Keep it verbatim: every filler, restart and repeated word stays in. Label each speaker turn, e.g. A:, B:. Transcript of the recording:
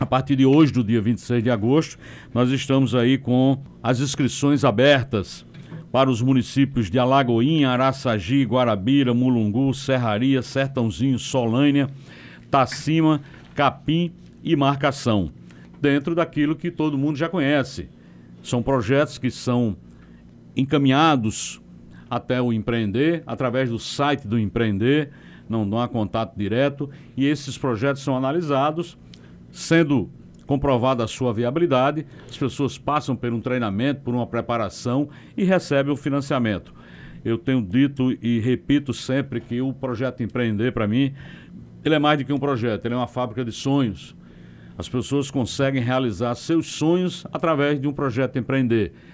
A: A partir de hoje, do dia vinte e seis de agosto, nós estamos aí com as inscrições abertas para os municípios de Alagoinha, Araçagi, Guarabira, Mulungu, Serraria, Sertãozinho, Solânia, Tacima, Capim e Marcação, dentro daquilo que todo mundo já conhece. São projetos que são encaminhados até o Empreender, através do site do Empreender, não, não há contato direto, e esses projetos são analisados, sendo comprovada a sua viabilidade, as pessoas passam por um treinamento, por uma preparação e recebem o financiamento. Eu tenho dito e repito sempre que o projeto Empreender, para mim, ele é mais do que um projeto, ele é uma fábrica de sonhos. As pessoas conseguem realizar seus sonhos através de um projeto Empreender.